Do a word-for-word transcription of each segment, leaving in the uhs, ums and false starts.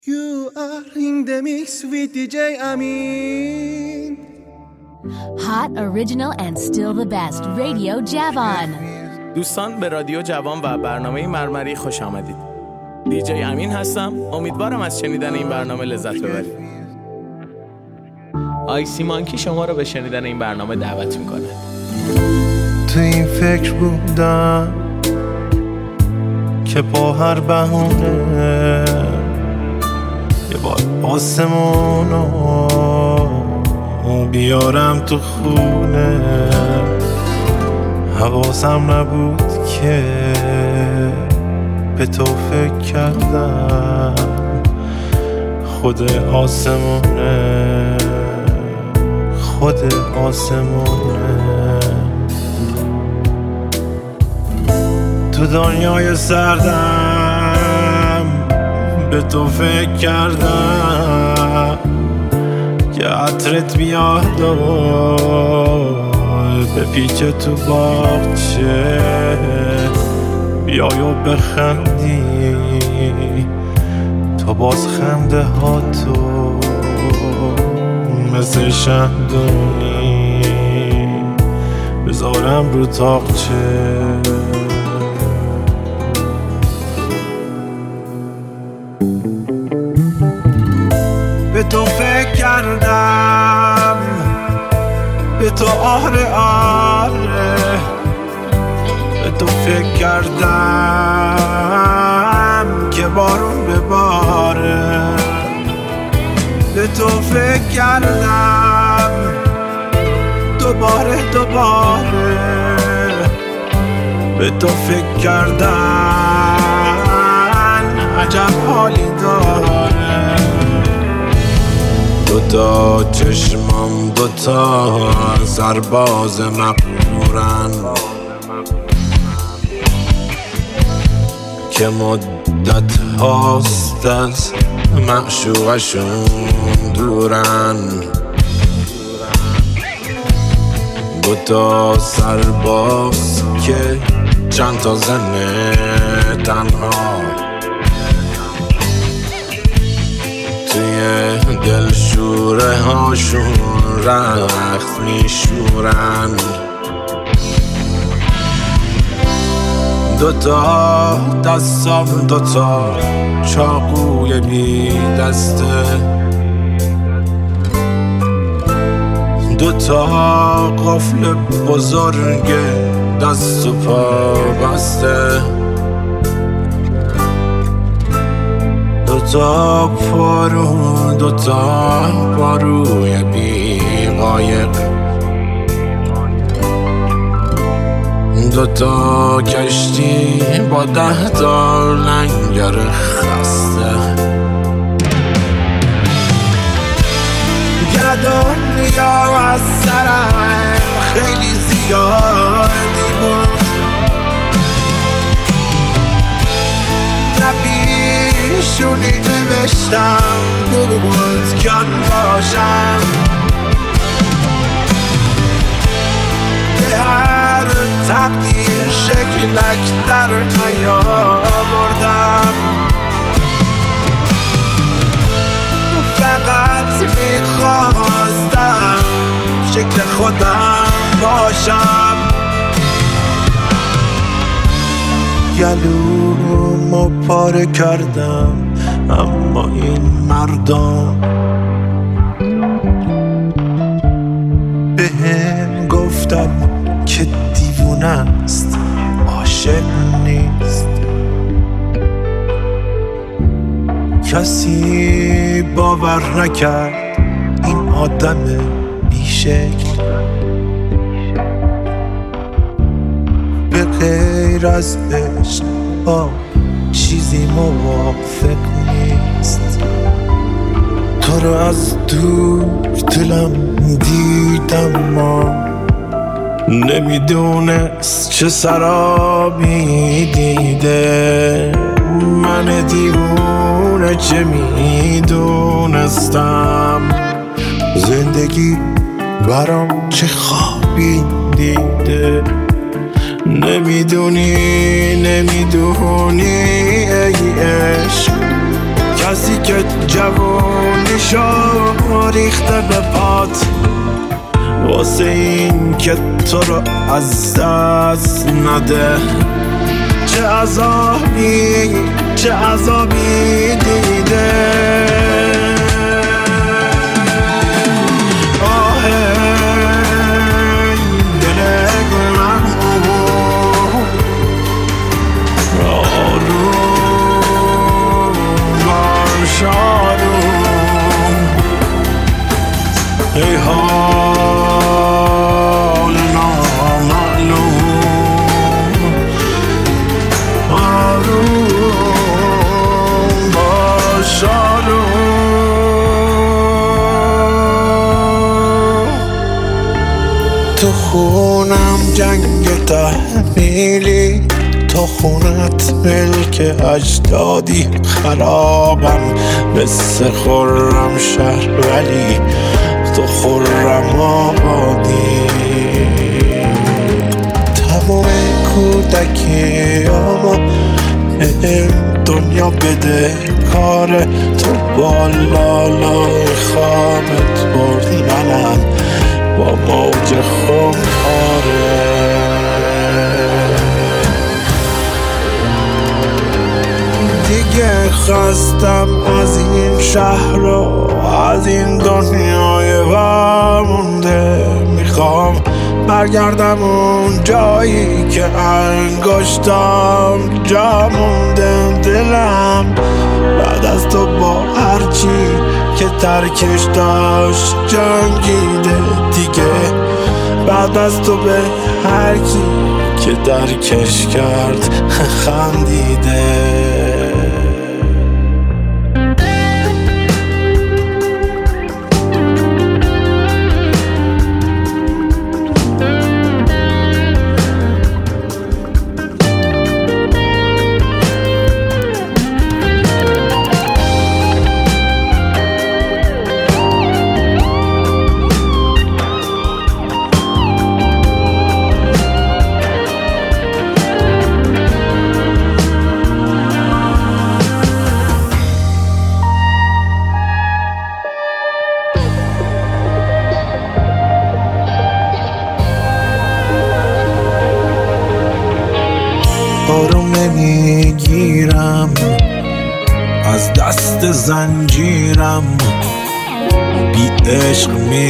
You are in the mix with دی جی امین. Hot, original and still the best. Radio Javon. دوستان به رادیو جوان و برنامه مرمری خوش آمدید. دی جی امین هستم. امیدوارم از شنیدن این برنامه لذت ببرید. آیسی مانکی شما رو به شنیدن این برنامه دعوت میکنه. تو این فکر بودم که با هر بهونه یه بار آسمونو بیارم تو خونه. حواسم نبود که به تو فکر کردم خود آسمونه، خود آسمونه. تو دنیای سردم به تو فکر کردم که عطرت بیاد و به پیچ تو باغچه بیای و بخندی. تو باز خنده ها تو مثل شمدونی بذارم رو تاقچه. به تو فکر کردم، به تو آره آره، به تو فکر کردم که بارون بباره. به تو فکر کردم دوباره دوباره، به تو فکر کردن عجب حالی داره. دوتا چشمم دوتا سرباز مقبورن که مدت هاست از معشوقشون دورن. دوتا سرباز که چند تا زن تنها توی دل شوره هاشون رخت میشورن. دوتا دستام دوتا چاقوی بی دسته، دوتا قفل بزرگ دست و پا بسته، دوتا پارو دوتا پاروی بی قایق، دوتا کشتی با ده تا لنگر خسته. یه دنیا از سرم خیلی زیادی بود، نبیشونی نوشتم بود کن باشم. به هر تقدیر شکلک در نیاوردم، فقط میخواستم شکل خودم باشم. گلومو پاره کردم اما این مردم به هم گفتم که دیوونه است، عاشق نیست. کسی باور نکرد این آدم بیشکل به غیر از عشق با چیزی موافق نیست. تو رو از دور دلم دیدم ما نمیدونست چه سرابی دیده. من دیوونه چه میدونستم زندگی برام چه خوابی دیده. نمیدونی نمیدونی ای عشق کسی که جوونیشو ریخته به پات واسه این که تو رو از دست نده. چه عذابی چه عذابی دیده. آه دل گناه آروم باش آروم. ای حال نامعلوم آروم باش آروم. تو خونم جنگ تحمیلی، تو خونت ملک اجدادی. خرابم مثل خرم شهر ولی تو خرم آبادی. تمام کودکیامو این دنیا بده کاره. تو بالالای خامت برد منم با موج خماره. دیگه خستم از این شهر و از این دنیای وامونده. میخوام برگردم اون جایی که انگشتم جا مونده. دلم بعد از تو با هرچی که ترکش داشت جنگیده دیگه. بعد از تو به هر کی که درکش کرد خندیده. آروم نمیگیرم از دست زنجیرم. بی عشق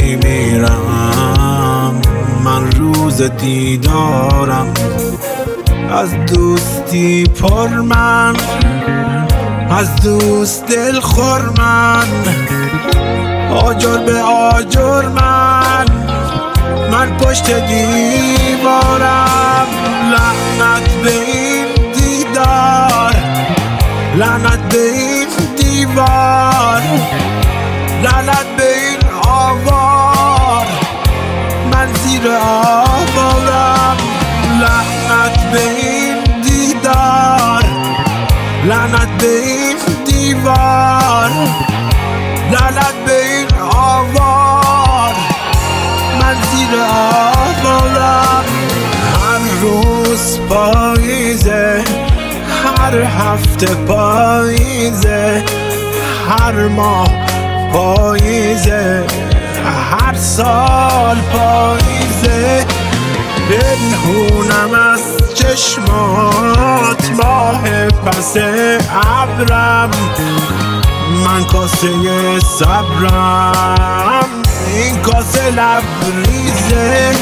میمیرم من روز دیدارم. از دوستی پر من از دوست دل خور من. آجر به آجر من من پشت دیوارم. لعنت به این دیدار لعنت به این دیوار لعنت به این آوار. من زیر آوارم. لعنت به این دیدار لعنت به این دیوار لعنت به این آوار. من زیر آوارم. هر روز پاییزه هر هفته پاییزه هر ماه پاییزه هر سال پاییزه. پنهونم از چشمات ماه پس ابرم. من کاسه صبرم این کاسه لبریزه.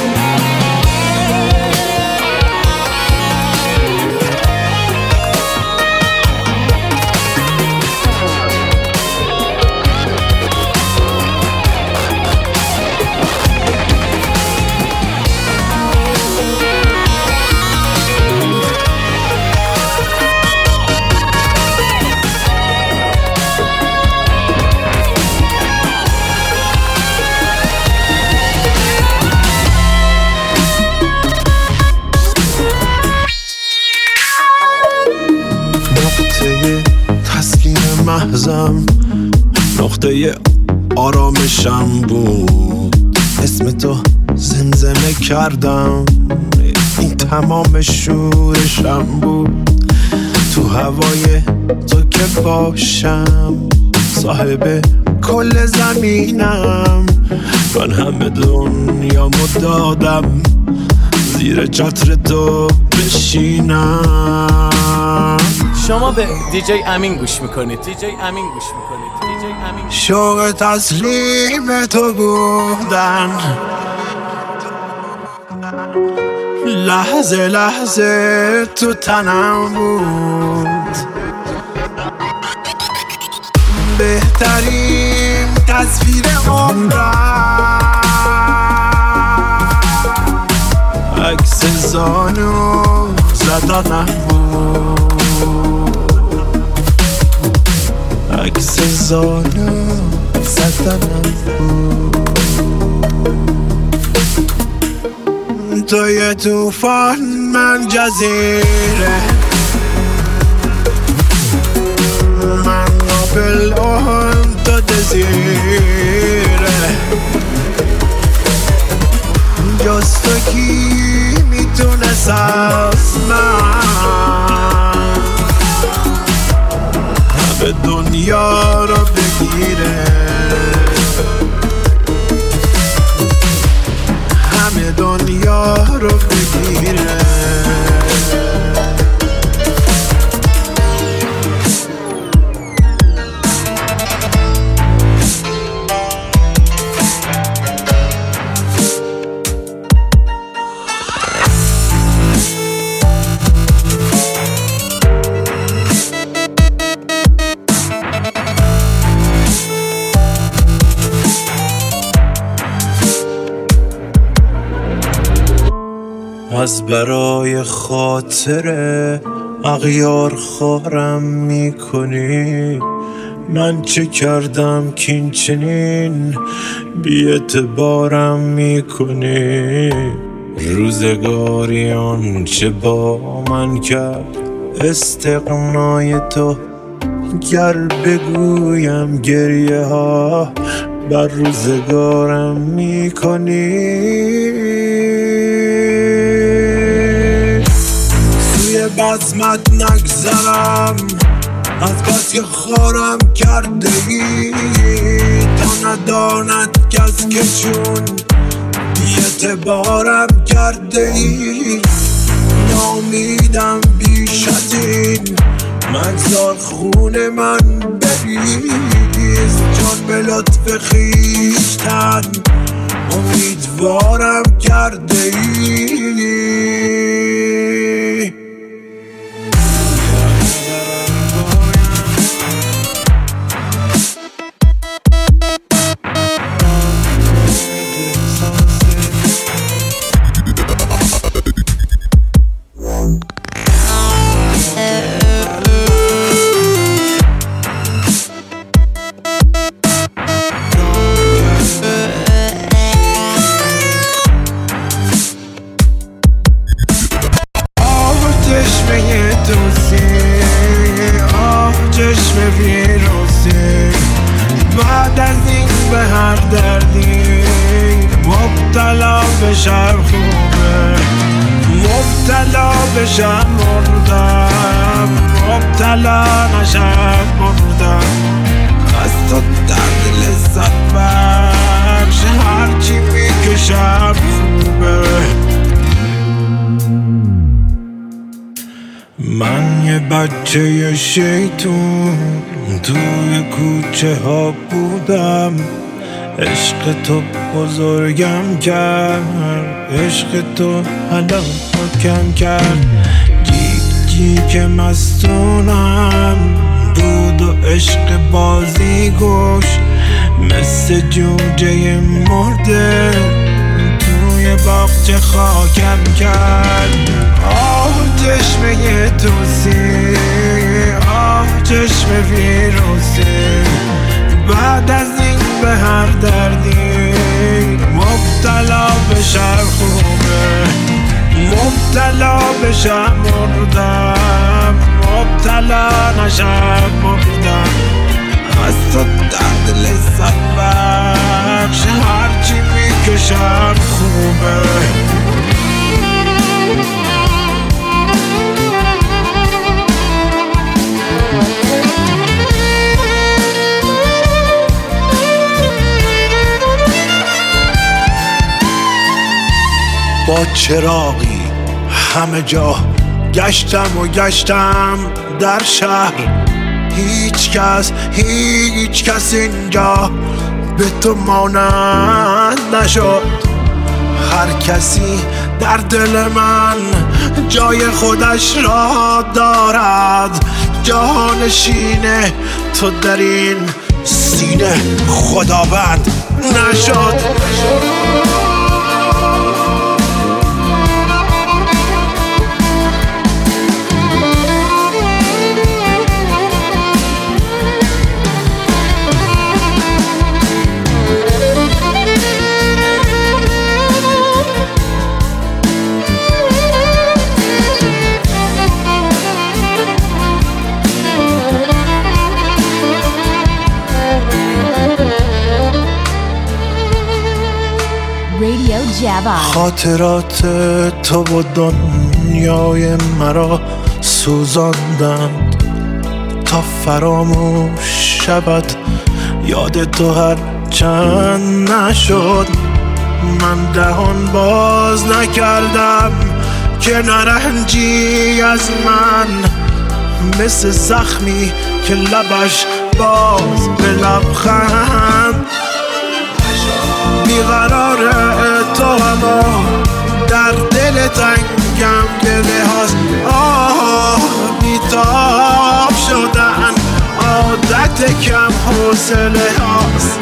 محضم نقطه آرامشم بود. اسم تو زمزمه کردم این تمام شورشم بود. تو تو هوای تو که باشم صاحب کل زمینم من همه دنیامو دادم زیر چتر تو بشینم. شما به دیجی امین گوش میکنید. دیجی امین گوش میکنید. دیجی امین. شوق تسلیم تو بودن لحظه لحظه تو تنم بود بهترین تصویر عمرم عکس زانو زدنم بود عکس زانو زدنم بود تو یه توفان من جزیره من قابل اون تو دزیره جز تو کی میتونست از من همه دنیا رو بگیره همه دنیا رو بگیره از برای خاطر اغیار خارم میکنی من چه کردم که این چنین بی اعتبارم میکنی روزگاری آنچه با من کرد استغنای تو گر بگویم گریه ها بر روزگارم میکنی بزمت نگذرم از بس که خارم کرده ای تا نداند کس که چون بی اعتبارم کرده ای نامیدم بیش از این مگذار خون من بریز چون به لطف خویشتن امیدوارم کرده ای بعد از این به هر دردی مبتلا بشم خوبه مبتلا بشم مردم مبتلا نشم مردم از تو درد لذت بخش هرچی میکشم خوبه من یه بچه شیطون توی کوچه ها بودم عشق تو بزرگم کرد عشق تو حالا حکم کرد جیک جیک مستونم بود و عشق بازی گوش مثل جوجه مرده توی باغچه خاکم کرد آه چشمه توسی آه چشم ویروسی بعد از این به هر دردی مبتلا بشم خوبه مبتلا بشم مردم مبتلا نشم مردم از تو درد لذت بخش هرچی میکشم خوبه با چراغی همه جا گشتم و گشتم در شهر، هیچ کس هیچ کس اینجا به تو مانند نشد. هر کسی در دل من جای خودش را دارد، جانشین تو در این سینه خداوند نشد. خاطرات تو و دنیای مرا سوزاندند تا فراموش شود یاد تو هر چند نشد. من دهان باز نکردم که نرنجی از من، مثل زخمی که لبش باز به لبخند. بیقراره تو اما در دل تنگم گله هاست، آه بیتاب شدن عادت کم حوصله هاست.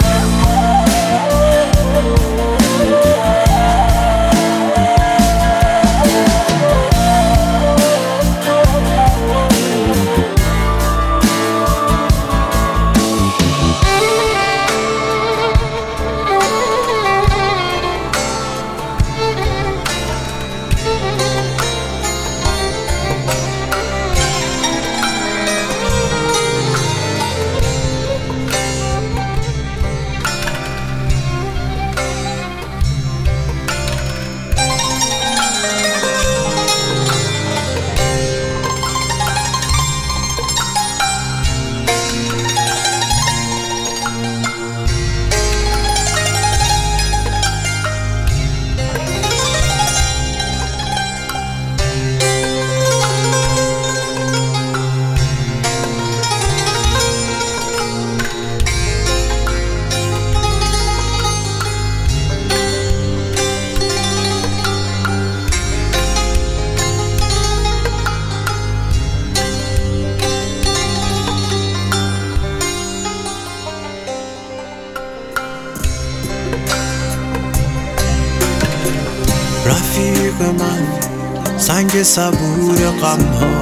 رفیق من سنگ صبور غم ها،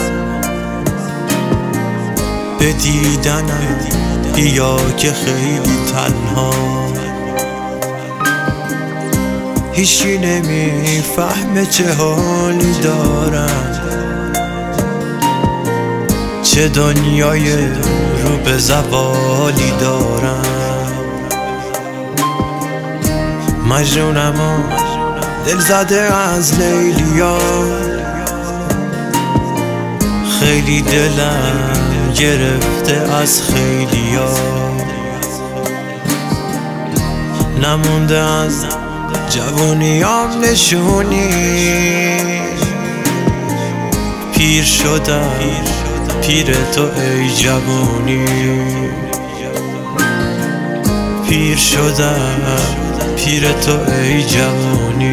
به دیدنم بیا که خیلی تنها. هیچی نمیفهمه چه حالی دارم، چه دنیای رو به زوالی دارم. مجنونم و دل زده از لیلیا، خیلی دلم گرفته از خیلیا. نمونده از جوونیام نشونی، پیر شدم پیر تو ای جوونی. پیر شدم پیر تو ای جوانی.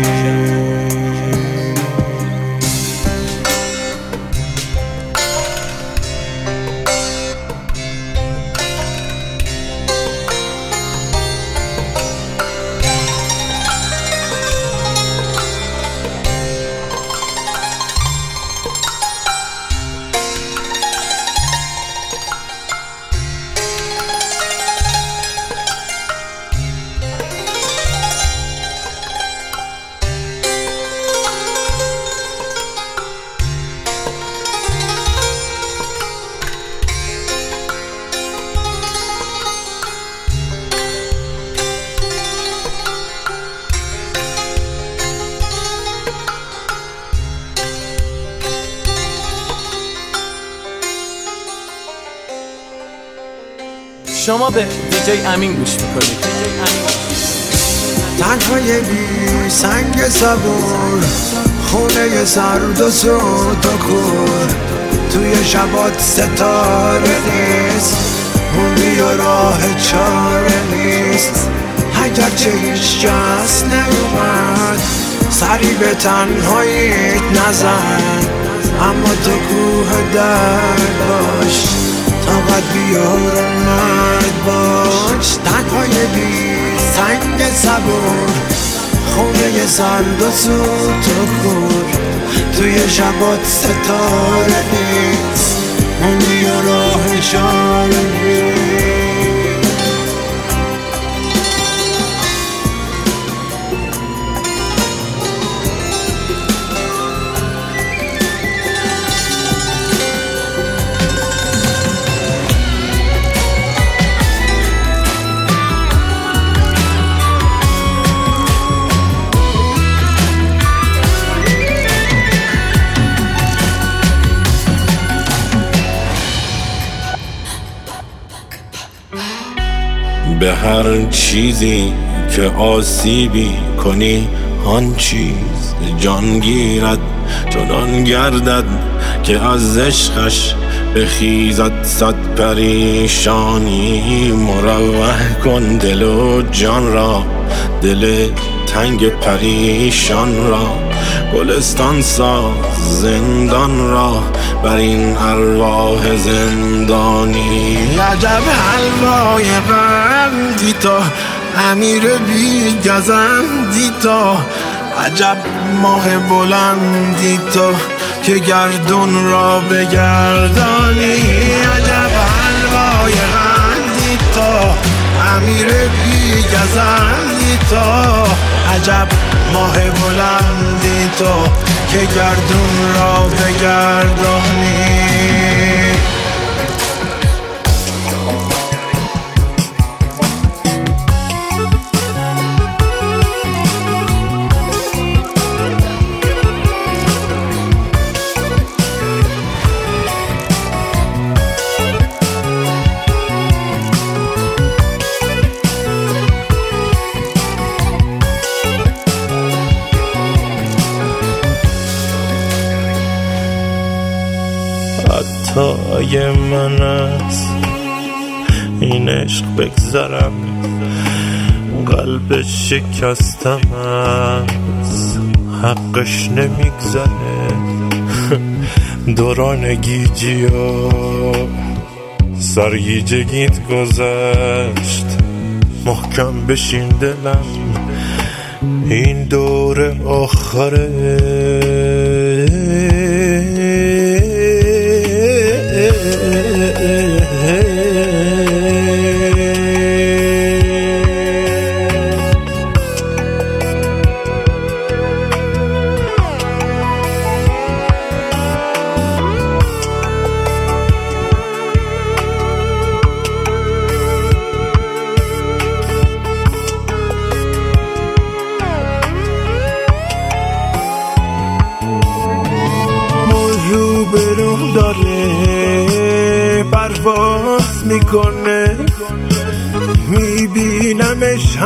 شما به دیجی امین گوش میکنید. تنهای بی سنگ صبور، خونه سرد و سود و کور، توی شبات ستاره نیست، موندی و راه چاره نیست. اگر چه هیچ کس نیومد سری به تنهاییت نزن، اما تو کوه درد باش، طاقت بیار اومد باش. تنهای بی سنگ صبور، خونه سرد و سوت و کور، توی شبات ستاره نیست، موندی و راه چاره نیست. به هر چیزی که آسیبی کنی آن چیز جان گیرد، چنان گردد که از عشقش بخیزد صد پریشانی. مروح کن دل و جان را، دل تنگ پریشان را، گلستان ساز زندان را بر این ارواح زندانی. عجب حلوای قندی تو، امیر بی گزندی تو، عجب ماه بلندی تو که گردون را بگردانی. عجب حلوای قندی تو، امیر بی گزندی تو، عجب ماه بلندی تو که گردون را بگردانی. خطای من است این عشق بگذرم، قلب شکستم از حقش نمیگذره. دوران گیجی و سرگیجگیت گذشت، محکم بشین دلم این دور آخره. برو داره پرواز میکنه، میبینمش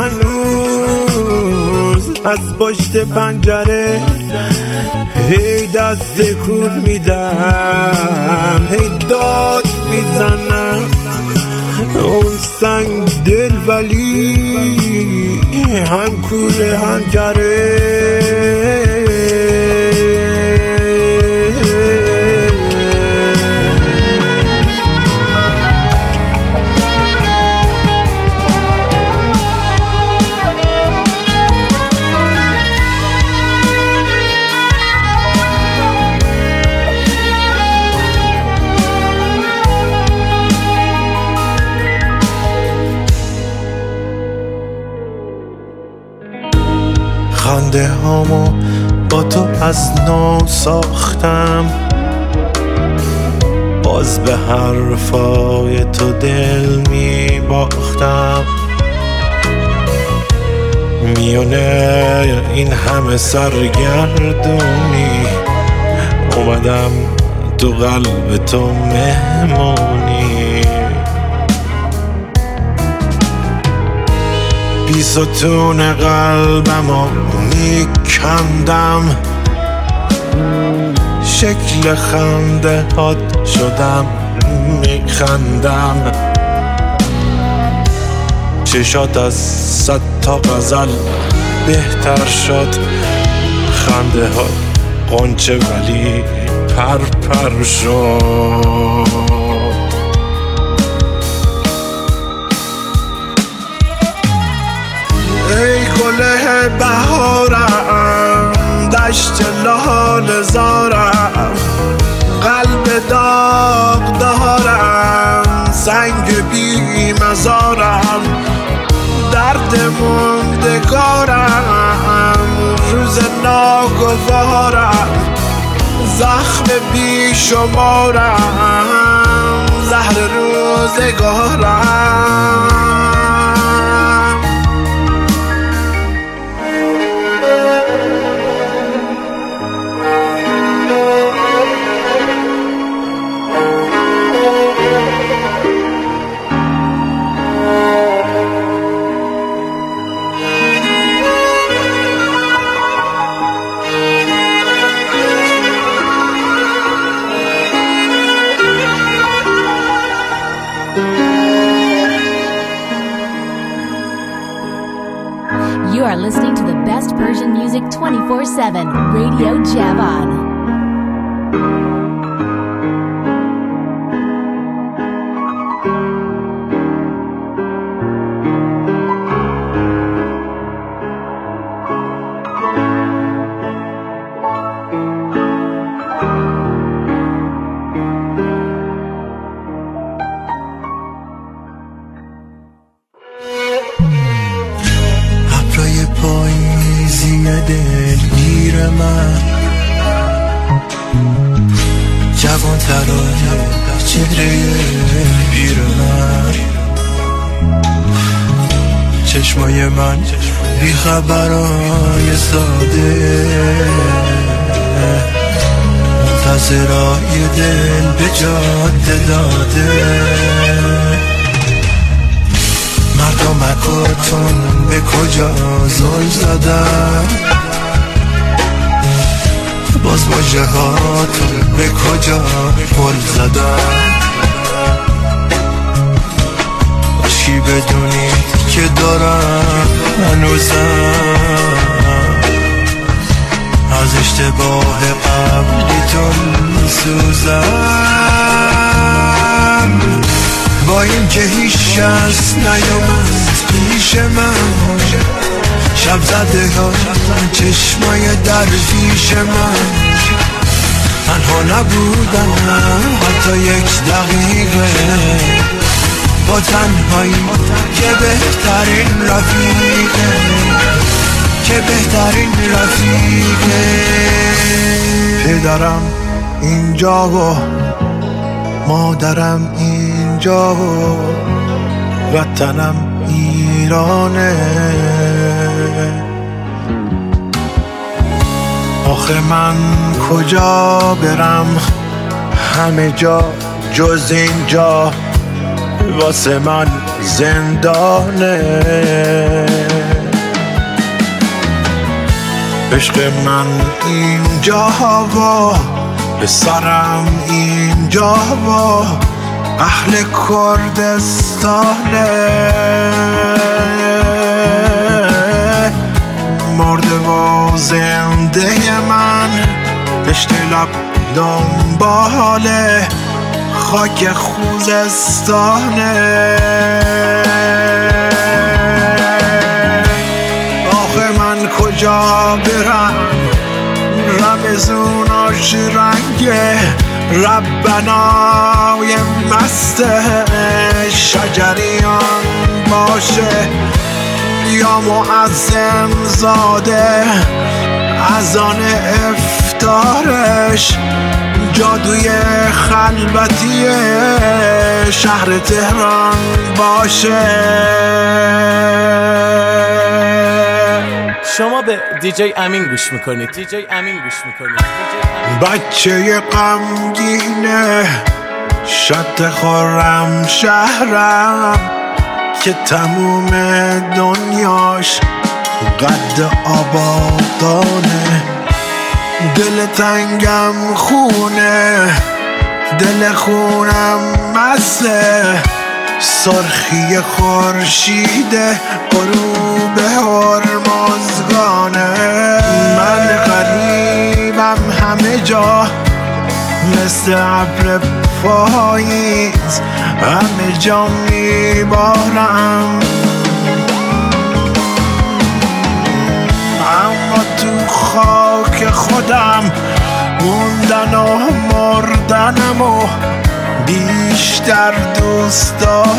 هنوز از پشت پنجره. هی دست کول میدم، هی داد میزنم، اون سنگ دل ولی هم کوله هم گره. خنده هامو با تو از نو ساختم، باز به حرفای تو دل می باختم. میونه این همه سرگردونی اومدم تو قلب تو مهمونی. بی ستون قلبمو میکندم، شکل خنده هات شدم میخندم، چشات از صد تا غزل بهتر شد، خنده ها قنچه ولی پر پر شد. ای گله بهارم، دشت لاله زارم، قلب داغ دارم، سنگ بی مزارم، درد موندگارم، روز ناگوارم، زخم بی شمارم، زهر روزگارم. You are listening to the best Persian music twenty-four seven, Radio Javan. چشمای من بی خبرای ساده، منتظرای دل به جاده داده، مردمکاتون به کجا زل زدن، باز واژه هاتون به کجا پل زدن. باشی بدونید که دارم هنوزم از اشتباه قبلیتون میسوزم، با این که هیچ کس نیامد پیش من، شب زده ها چشمای در پیش من، تنها نبودم حتی یک دقیقه، با تنهایی که بهترین رفیقه، که بهترین رفیقه. پدرم اینجا و مادرم اینجا و وطنم ایرانه، آخه من کجا برم، همه جا جز اینجا واسه من زندانه. عشق من اینجا و پسرم اینجا و اهل کردستانه، مرده و زنده من پشت لب دنباله خاک خوزستانه. آخه من کجا برم، رمزوناش رنگه ربنای مست شجریان باشه، یا معظم زاده از آن افتارش، جادوی خلوتی شهر تهران باشه. شما به دیجی امین گوش میکنید. دیجی امین گوش میکنید. بچه غمگینه شط خرم شهرم، که تموم دنیاش قد آبادانه. دل تنگم خونه، دل خونم مسته، سرخی خورشید غروب هرمزگانه. من غریبم همه جا مثل ابر پاییز، همه جا میبارم اما تو خاک خودم موندن و مردنم و بیشتر دوست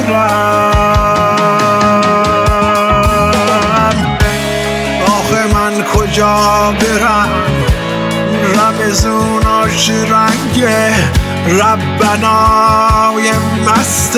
دارم. آخه من کجا برم، رمزوناش رنگه ربنای مست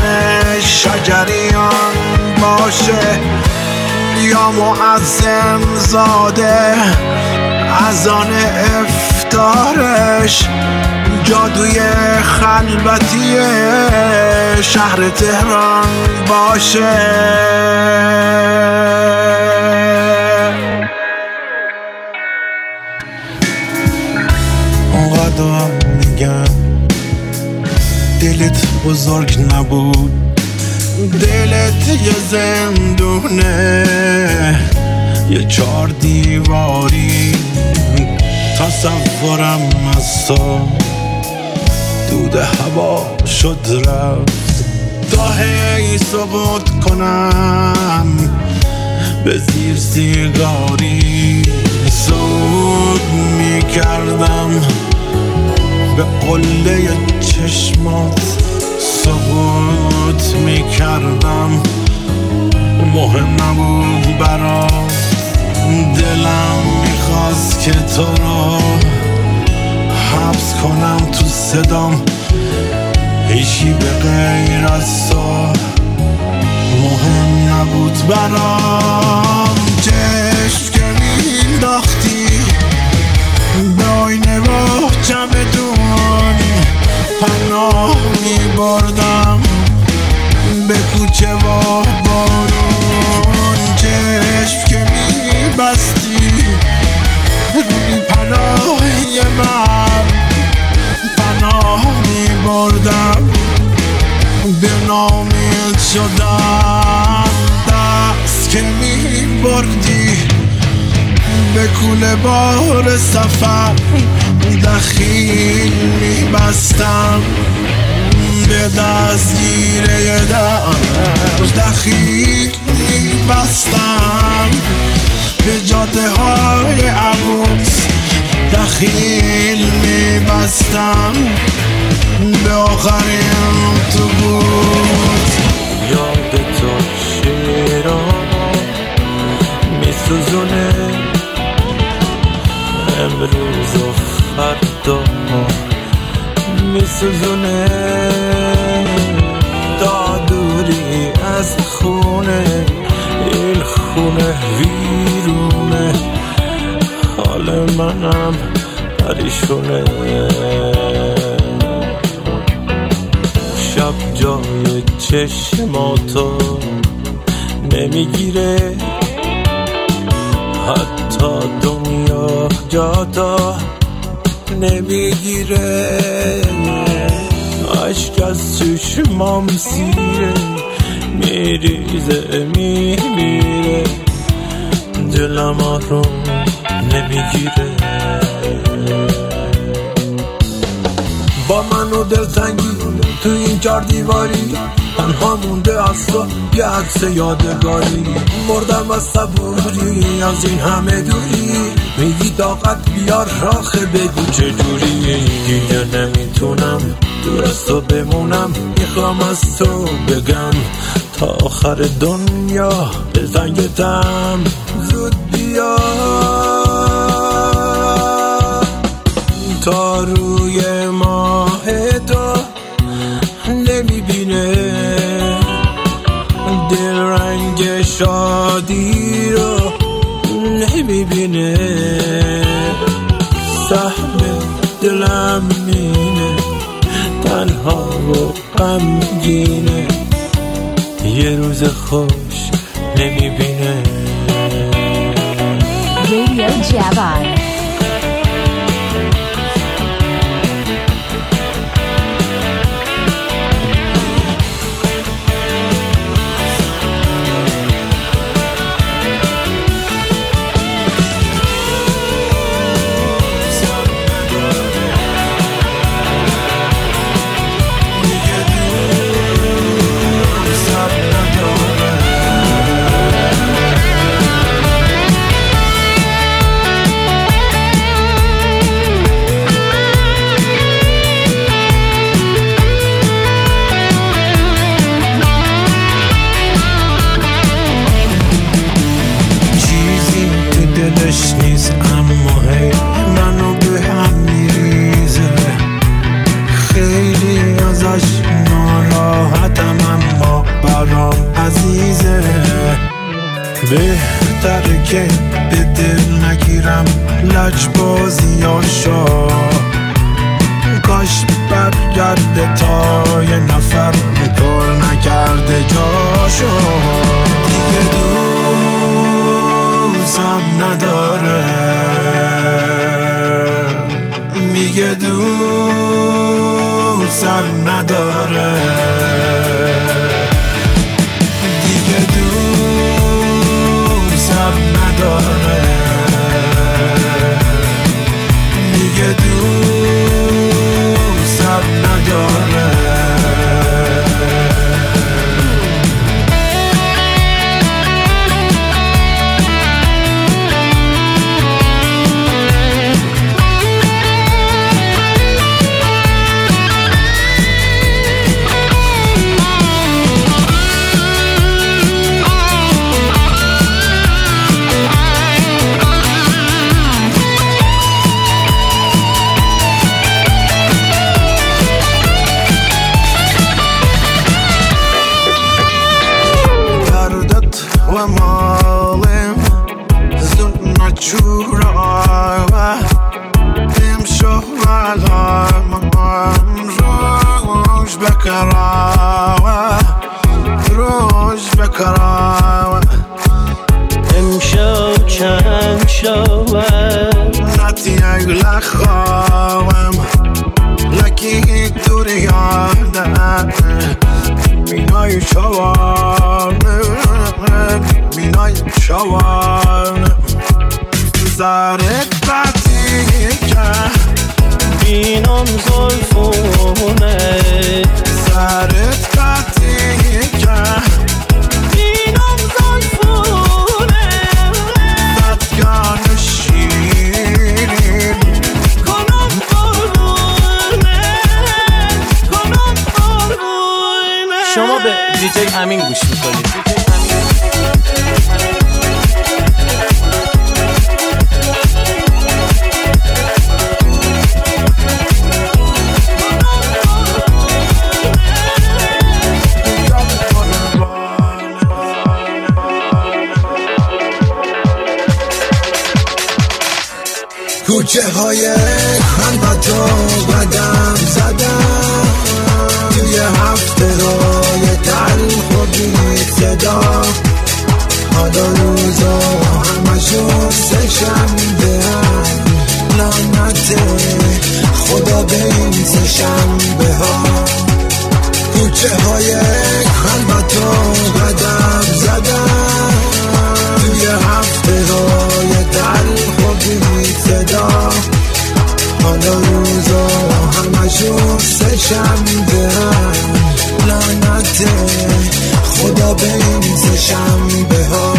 شجریان باشه یا معظم زاده از آن افتارش جادوی خلوتی شهر تهران باشه. اونقدر هم میگم دلت بزرگ نبود، دلت یه زندونه، یه چار دیواری. تصورم از تو دود هوا شد رفت، تا هی سقوط کنم به زیر سیگاری. سود میکردم به قله چشمات، سقوط میکردم مهم نبود برام. دلم میخواست که تو رو حبس کنم تو صدام، هیچی به غیر از تو مهم نبود برام. چشم که مینداختی به آینه با چمدون، پناه میبردم به کوچه و بارون. چشم که میبستی روی پناهی من، پناه میبردم به نامید شدم. دست که میبردی به کوله بار سفر، دخیل میبستم به دستگیره در، دخیل میبستم به جاده های عبوس، دخیل میبستم به آخرین اتوبوس. یاد تو شیران میسوزونه امروز و فردا میسوزونه، دادوری از خونه، این خونه ویرونه، حال منم پریشونه. شب جای چشماتو نمیگیره، حتی دنیا جاتا نمیگیره. عشق از چشمام سیره میریزه میمیره، دلم آروم نمیگیره. با من و دلتنگی تو این چار دیواری، تنها مونده از تو یه عکس یادگاری. مردم از صبوری از این همه دوری، میگی طاقت بیار آخه بگو چجوری. دیگه نمیتونم دور از تو بمونم، میخوام از تو بگم تا آخر دنیا دلتنگتم زود بیا. تا روی ماه تو نمیبینه دل رنگ شادی رو نمیبینه، سهم دلم مینه تنها و غمگینه. یه روز خوش نمیبینه. Radio Javan. دلش نیست اما هی منو به هم میریزه. خیلی ازش ناراحتم اما برام عزیزه. بهتره که به دل نگیرم لجبازیاشو. کاش برگرده تا یه نفر پر نکرده جاشو. دیگه دوستم نداره، میگه دوستم نداره. دیگه دوستم نداره، میگه دوستم نداره. امشب چند شود نتی اگل خواهم لکی دوری یادم بینای چوانه بینای چوانه زرت بدی که بینم زلفونه زرت بدی که بینم زلفونه ددگان شیرین کنم قربونه کنم قربونه. شما به دیجی امین گوش میکنید. کوچه های خلوت و قدم زدم توی هفته های تلخ و بی صدا. حالا روزا همشون سه شنبه هم لعنت خدا به این سه شنبه ها. کوچه های خلوت و قدم زدم توی هفته های تلخ و بی صدا. حالا روزا همشون سه شنبه هم لعنت خدا به این سه شنبه ها.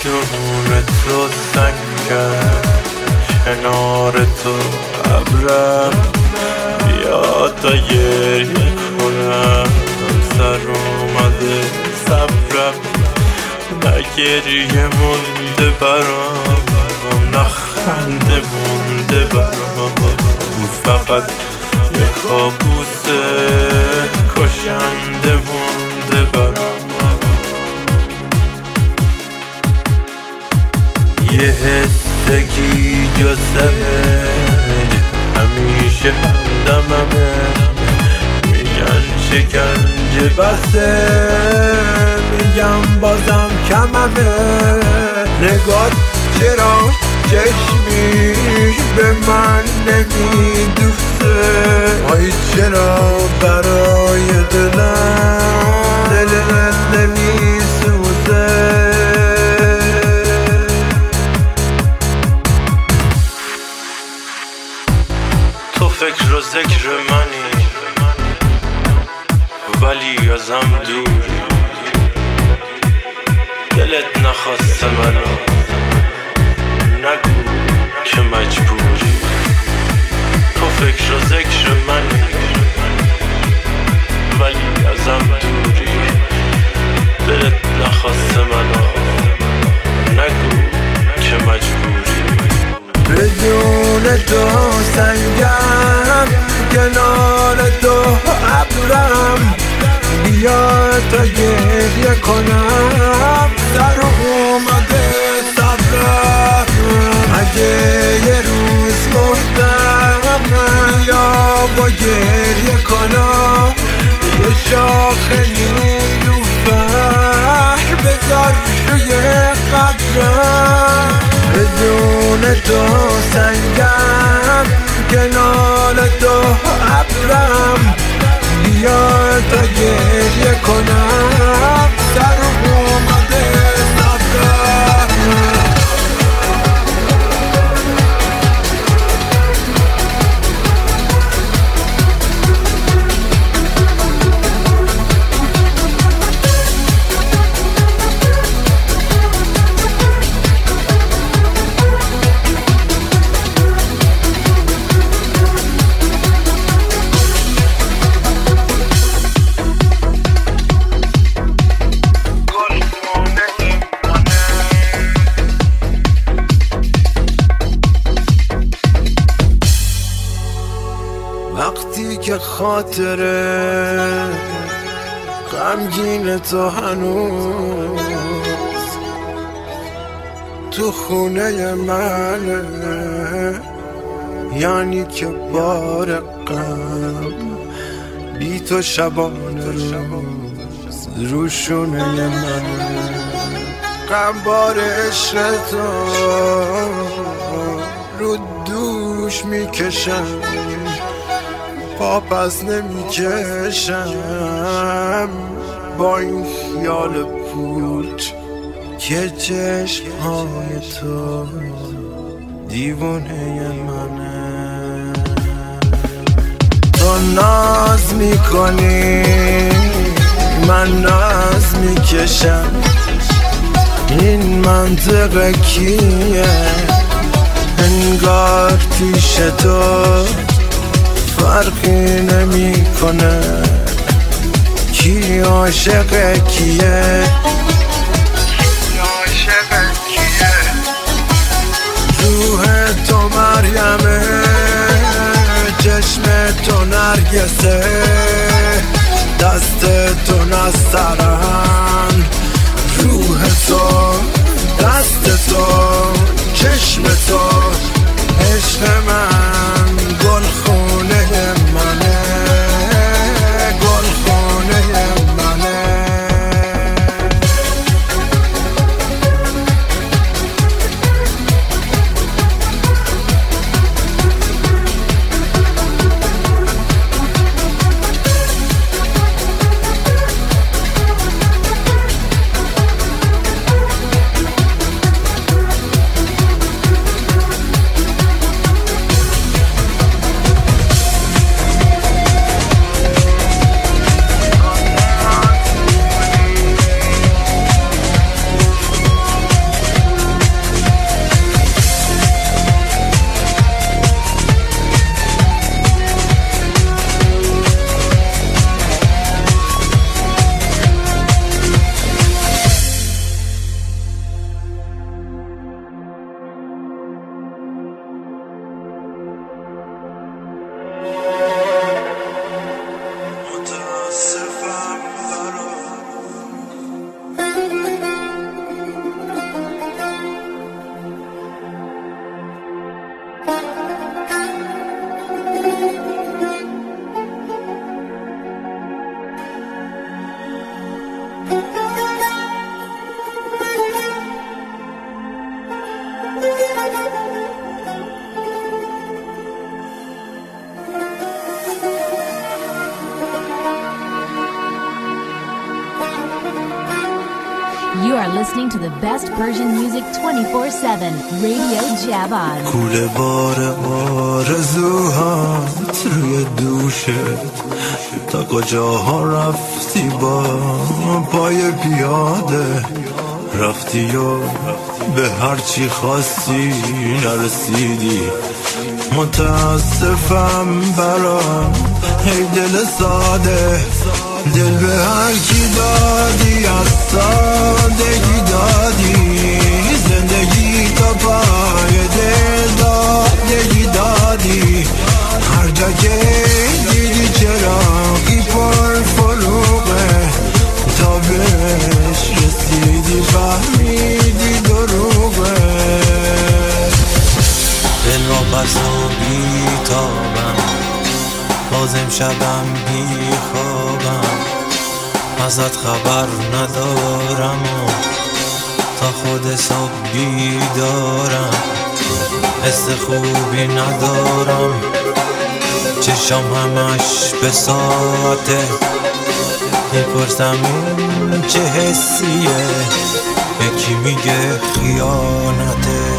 بدون تو سنگم کنار تو ابرم بیا تا گریه کنم سر اومده صبرم نه گریه مونده برام نه خنده مونده برام فقط یه کابوسه کشنده مونده برام یه حسگی جزمه همیشه همدممه میگن شکنجه بسه میگم بازم کممه نگات چرا چشمیش به من نمیدوسته آی چرا برای دلم دلت نمیسوزه تو فکر و ذکر منی ولی ازم دوری دلت نخواسته منو نگو که مجبوری تو فکر و ذکر منی ولی ازم دوری دلت نخواسته منو نگو که مجبوری بدون تو سنگم کنار تو ابرم بیا تا گریه کنم در اومده صبرم اگه یه روز مردم یا با گریه کنم یه شاخه نیلوفر بذار روی قبرم بدون تو سنگم کنار تو ابرم بیا تا گریه کنم در اومده صبرم وقتی که خاطره غمگین تو هنوز تو خونه منه یعنی که بار غم بی تو شبانه روز روشونه منه غم بار عشق تو رو دوش میکشم پا پس نمیکشم با این خیال پوچ که چشمهای تو دیوانه منه تو ناز میکنی من ناز میکشم این منطقه کیه انگار پیش تو فرقی نمی کنه کی عاشق کیه روح تو مریمه چشم تو نرگسه دست تو نسترن روح تو دست تو چشم تو عشق من گل خونه منه گل خونه منه You are listening to the best Persian music twenty-four seven. Radio Javan. کوله بار آرزوهات روی دوشت، تا کجاها رفتی با پای پیاده، رفتی و به هرچی خواستی نرسیدی. متاسفم برام ای دل ساده، دل به هر کی دادی از سادگی دادی، زندگی تا پای دل دادگی دادی. هر جا که دیدی چراغی پر فروغه، تا بهش رسیدی فهمیدی دروغه. دل را بس و بیتابم، بازم شبم بی خوابم، ازت خبر ندارم و تا خود صبح بیدارم. حس خوبی ندارم، چشم همش به ساعته، میپرسم این چه حسیه، یکی میگه خیانته.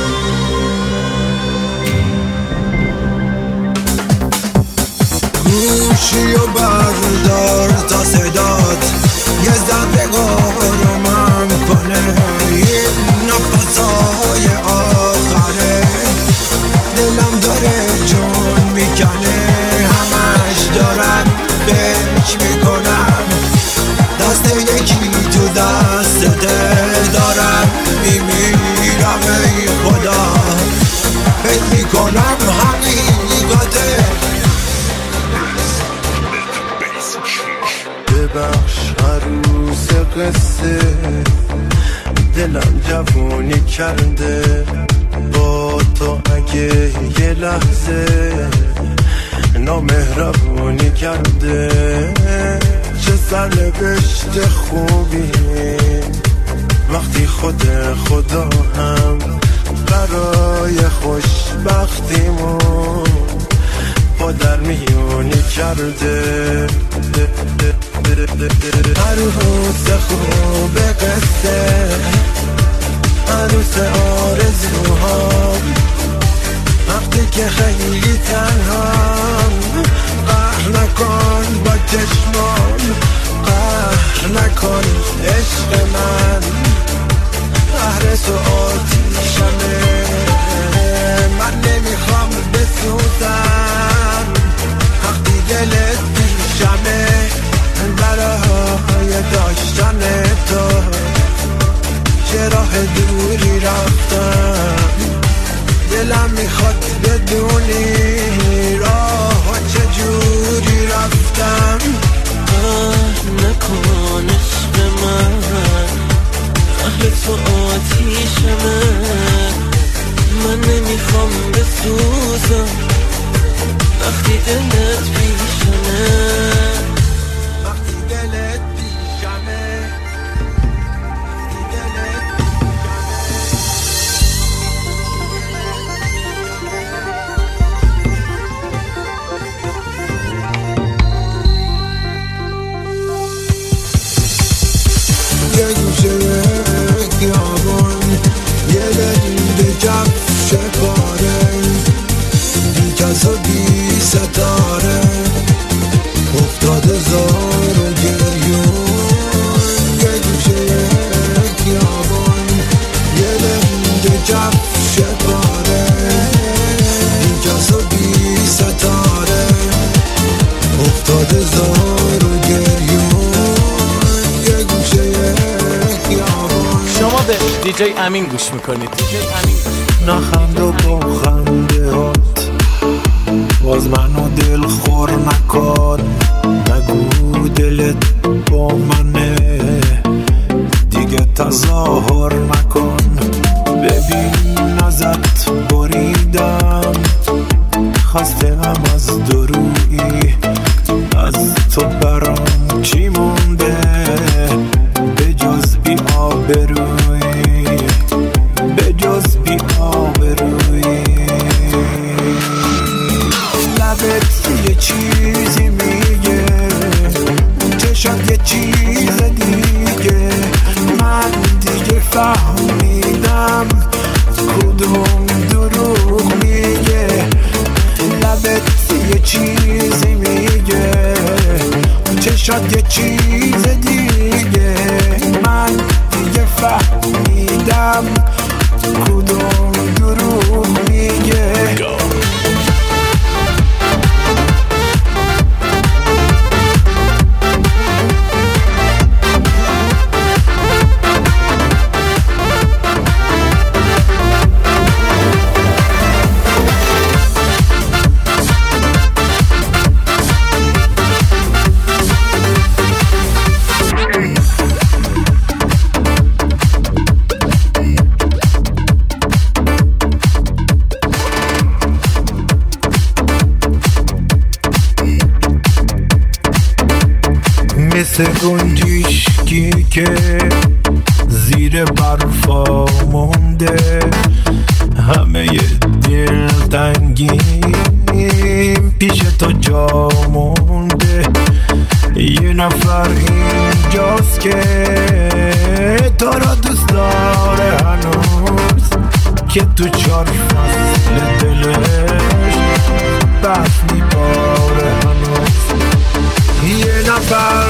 گوشی و بردار تا صدات یه ذره آرومم کنه، این نفسای آخره دلم داره جون میکنه، همش دارم بهش میکنم، دست یکی تو دسته دارم میمیرم. ای خدا فکر میکنم حقیقته. ببخش عروس قصه، دلم جوونی کرده با تو، اگه یه لحظه نامهربونی کرده. چه سرنوشت خوبی وقتی خود خدا هم برای خوشبختیمون با در میونی کرده. عروس خوب قصه، عروس آرزوها، وقتی که خیلی تنهام، قهر نکن با چشمان، قهر نکن عشق من، قهر تو آتیشمه، من نمیخوام بسوزم وقتی دلت پیشمه. برای داشتن تو چه راه دوری رفتم، دلم میخواد بدونی راه چجوری رفتم. قهر نکن عشق من، قهر تو آتیشمه، من نمیخوام بسوزم وقتی دلت پیشمه. یه گوشه خیابون، یه دل جفش پاره، بی کس و بی ستاره، افتاده زار و گریون. یه گوشه خیابون، یه دل جفش پاره، بی کس و بی ستاره، افتاده زار و گریون. شما به دیجی امین گوش میکنید. دیجی امین نخند و با خنده هات باز منو دل خور نکن، نگو دلت با منه دیگه تظاهر نکن. ببین ازت بریدم، خسته هم از درویی، از تو برام چی مونده به جز بی آبرویی، به جز بی آبرویی. لبت یه چیزی میگه، چشات یه چیز دیگه، من فهمیدم کدوم دروغ میگه، لبت یه چیزی میگه، چشات یه چیز دیگه. من دیگه فهمیدم کدوم دروغ میگه. مثل گنجشکی که زیر برفا مونده، همه دلتنگیم پیش تو جا مونده. یه نفر اینجاست که تو را دوست داره هنوز، که تو چار فصل دلش بس میباره هنوز. یه نفر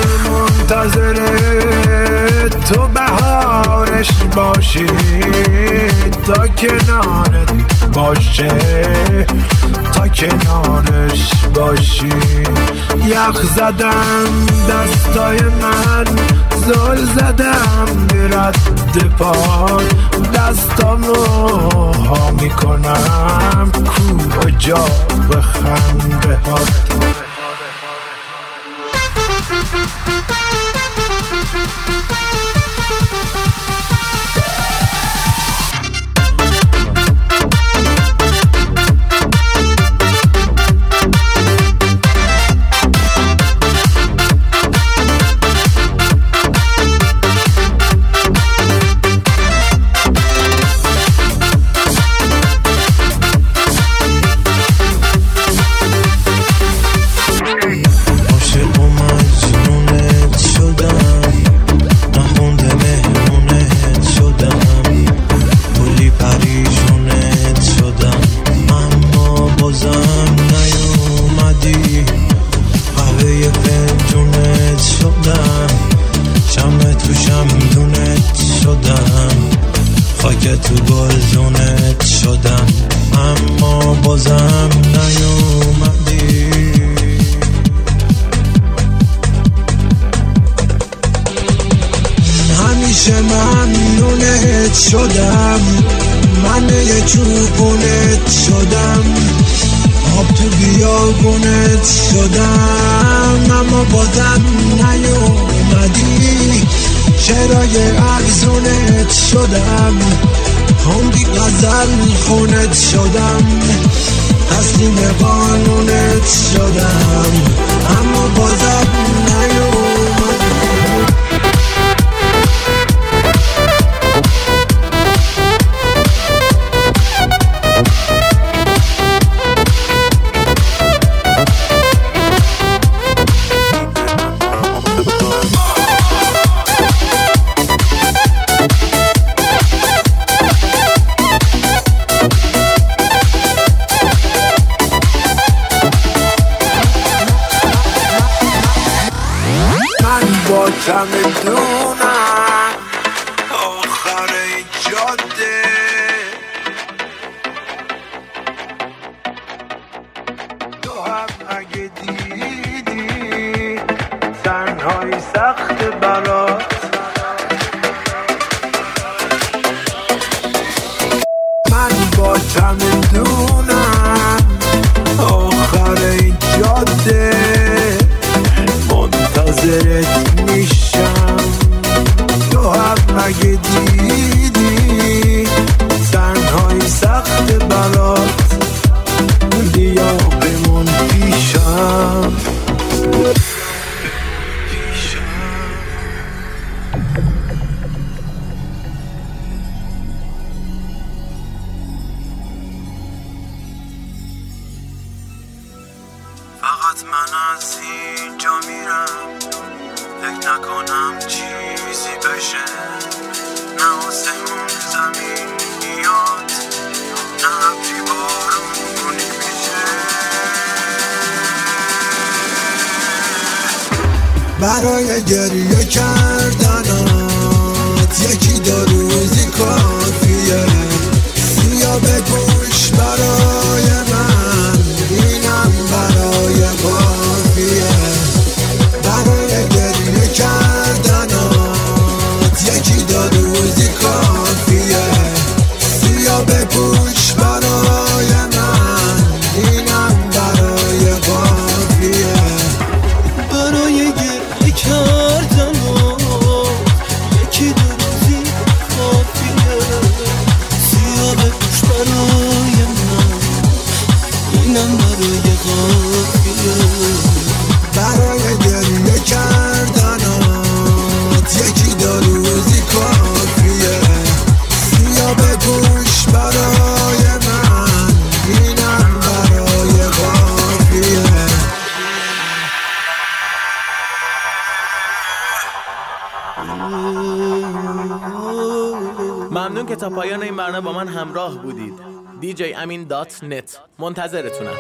منتظره تو بهارش باشی، تا کنارت باشه، تا کنارش باشی. یخ زدم دستای من، زل زدم به رد پای، دستامو ها میکنم کجا به خنده هات. شدم من یه چوبونت شدم، آب تو بیابونت شدم، اما بازم نیومدی. چرای ارزونت شدم، عمری غزل خونت شدم، تسلیم قانونت شدم، اما بازم نیومدی. چمدونم آخر این جاده، تو هم اگه دیدی تنهایی سخت برات، من با چمدونم آخر این جاده منتظرت میشم. تو هم اگه دیدی تنهایی سخت برات، بیا بمون پیشم. فقط من از اینجا میرم، فکر نکنم چیزی بشه، نه آسمون زمین میاد نه ابری بارونی میشه. برای گریه کردنات یکی دو روزی کافیه. سیا بپوش برای من اینم برای کافیه. برای گریه کردنات یکی دو روزی کافیه. سیا بپوش برای من اینم برای کافیه. برای گریه کردن یکی دو روزی کافیه. سیا بپوش برای من اینم برای کافیه. برای گریه کردنات یکی دو روزی کافیه. سیا بپوش برای من اینم برای کافیه. ممنون که تا پایان این برنامه با من همراه بودید. دی جی امین دات نت منتظرتونم.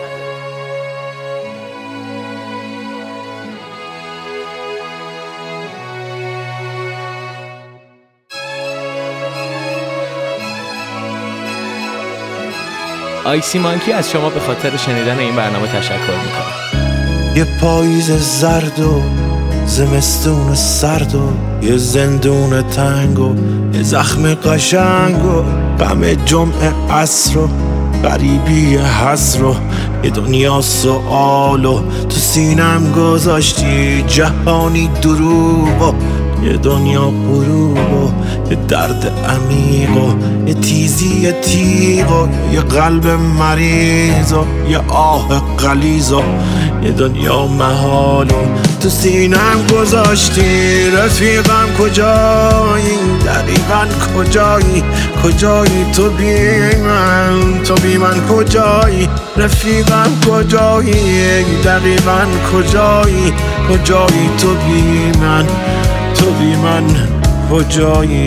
آیسی مانکی از شما به خاطر شنیدن این برنامه تشکر میکنم. یه پاییز زرد و زمستون سرد و یه زندون تنگ و یه زخم قشنگ و غم جمعه عصر و غریبی حسر و یه دنیا سؤال و تو سینم گذاشتی جهانی دروغ و یه دنیا غروب و یه درد عمیق و یه تیزی تیغ و یه قلب مریض و یه آه غلیظ و یه دنیا محال و تو سینم گذاشتی. رفیقم کجایی؟ دقیقاً کجایی؟ کجایی تو بی من؟ تو بی من کجایی؟ رفیقم کجایی؟ دقیقاً کجایی؟ کجایی تو بی من؟ تو بی من کجایی؟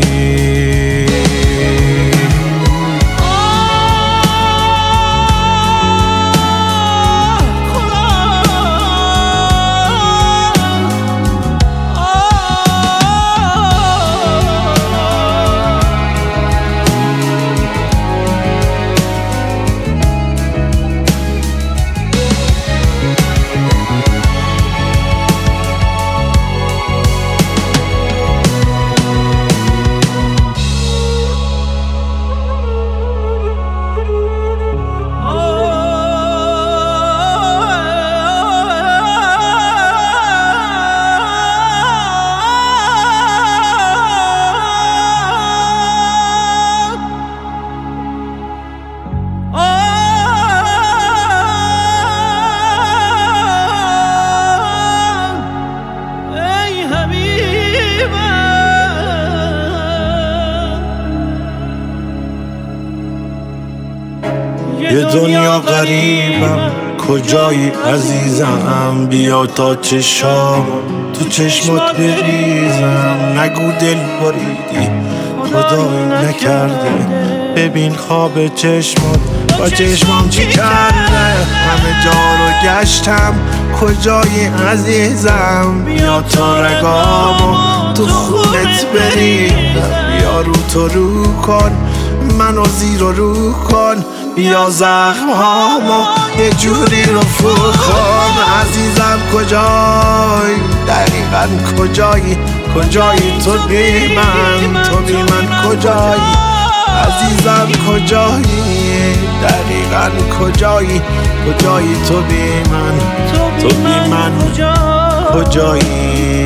یه دنیا غریبم کجایی عزیزم؟ بیا تا چشام تو چشمات بریزم. نگو دل بریدی خدایی نکرده. ببین خواب چشمات با چشمام چی کرده. همه جا رو گشتم کجایی عزیزم؟ بیا تا رگامو تو خونت بریدم. بیا رو تو رو کن منو زیر و رو کن. بیا زخم هامو یه جوری رو فو کن. عزیزم کجایی؟ دقیقاً کجایی؟ کجایی تو بی من؟ تو بی من کجایی؟ عزیزم کجایی؟ دقیقاً کجایی؟ کجایی تو بی من؟ تو بی من کجایی؟